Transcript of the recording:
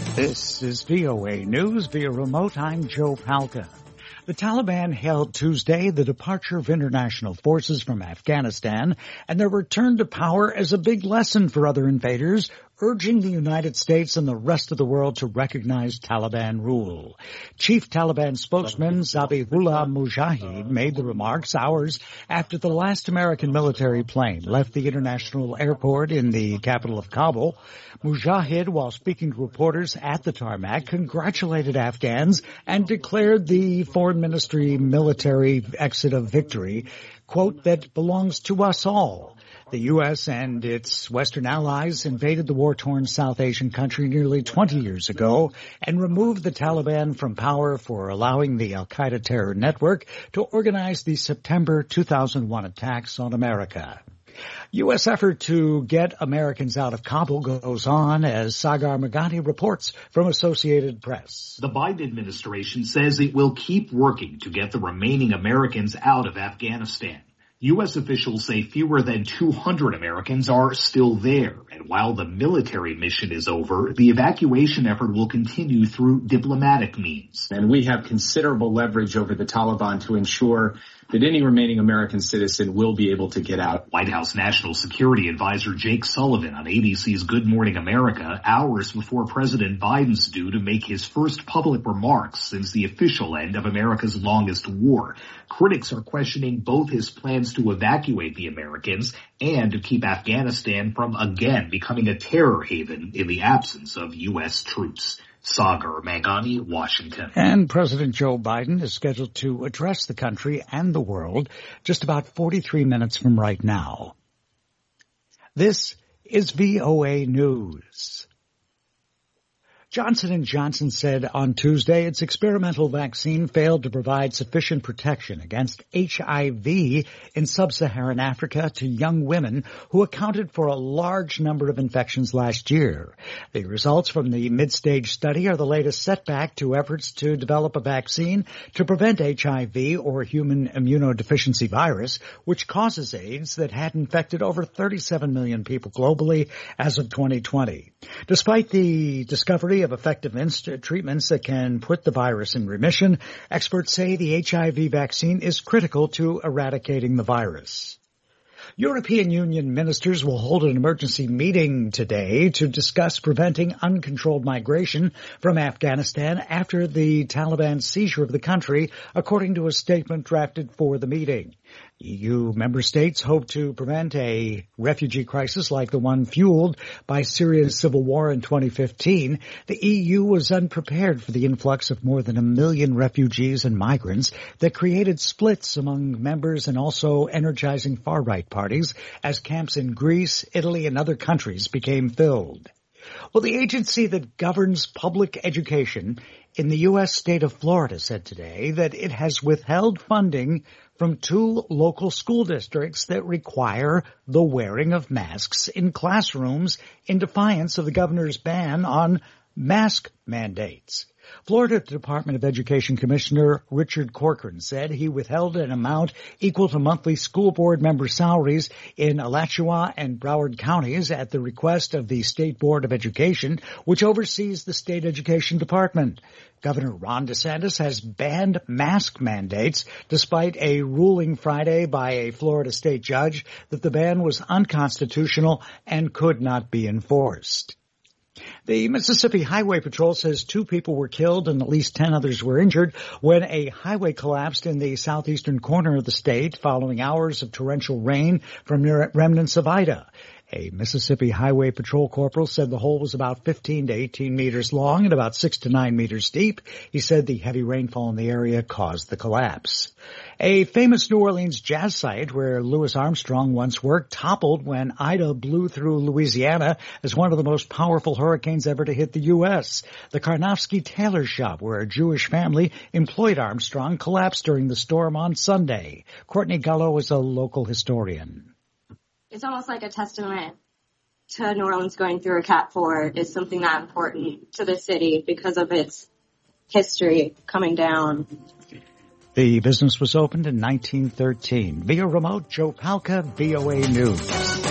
This is VOA News via remote. I'm Joe Palca. The Taliban hailed Tuesday the departure of international forces from Afghanistan and their return to power as a big lesson for other invaders, urging the United States and the rest of the world to recognize Taliban rule. Chief Taliban spokesman Zabihullah Mujahid made the remarks hours after the last American military plane left the international airport in the capital of Kabul. Mujahid, while speaking to reporters at the tarmac, congratulated Afghans and declared the Foreign Ministry military exit a victory, quote, that belongs to us all. The U.S. and its Western allies invaded the war-torn South Asian country nearly 20 years ago and removed the Taliban from power for allowing the al-Qaeda terror network to organize the September 2001 attacks on America. U.S. effort to get Americans out of Kabul goes on as Sagar Meghani reports from Associated Press. The Biden administration says it will keep working to get the remaining Americans out of Afghanistan. U.S. officials say fewer than 200 Americans are still there, and while the military mission is over, the evacuation effort will continue through diplomatic means. And we have considerable leverage over the Taliban to ensure that any remaining American citizen will be able to get out. White House National Security Advisor Jake Sullivan on ABC's Good Morning America, hours before President Biden's due to make his first public remarks since the official end of America's longest war. Critics are questioning both his plans to evacuate the Americans and to keep Afghanistan from again becoming a terror haven in the absence of U.S. troops. Sagar Meghani, Washington. And President Joe Biden is scheduled to address the country and the world just about 43 minutes from right now. This is VOA News. Johnson & Johnson said on Tuesday its experimental vaccine failed to provide sufficient protection against HIV in sub-Saharan Africa to young women who accounted for a large number of infections last year. The results from the mid-stage study are the latest setback to efforts to develop a vaccine to prevent HIV or human immunodeficiency virus, which causes AIDS that had infected over 37 million people globally as of 2020. Despite the discovery of effective treatments that can put the virus in remission, experts say the HIV vaccine is critical to eradicating the virus. European Union ministers will hold an emergency meeting today to discuss preventing uncontrolled migration from Afghanistan after the Taliban seizure of the country, according to a statement drafted for the meeting. EU member states hope to prevent a refugee crisis like the one fueled by Syria's civil war in 2015. The EU was unprepared for the influx of more than 1 million refugees and migrants that created splits among members and also energizing far-right parties as camps in Greece, Italy, and other countries became filled. Well, the agency that governs public education in the U.S. state of Florida said today that it has withheld funding from 2 local school districts that require the wearing of masks in classrooms in defiance of the governor's ban on mask mandates. Florida Department of Education Commissioner Richard Corcoran said he withheld an amount equal to monthly school board member salaries in Alachua and Broward counties at the request of the State Board of Education, which oversees the state education department. Governor Ron DeSantis has banned mask mandates despite a ruling Friday by a Florida state judge that the ban was unconstitutional and could not be enforced. The Mississippi Highway Patrol says 2 people were killed and at least 10 others were injured when a highway collapsed in the southeastern corner of the state following hours of torrential rain from remnants of Ida. A Mississippi Highway Patrol corporal said the hole was about 15 to 18 meters long and about 6 to 9 meters deep. He said the heavy rainfall in the area caused the collapse. A famous New Orleans jazz site where Louis Armstrong once worked toppled when Ida blew through Louisiana as one of the most powerful hurricanes ever to hit the U.S. The Karnofsky Tailor Shop, where a Jewish family employed Armstrong, collapsed during the storm on Sunday. Courtney Gullo is a local historian. It's almost like a testament to New Orleans going through a Cat 4 is something that important to the city because of its history coming down. The business was opened in 1913. Via remote, Joe Palca, VOA News.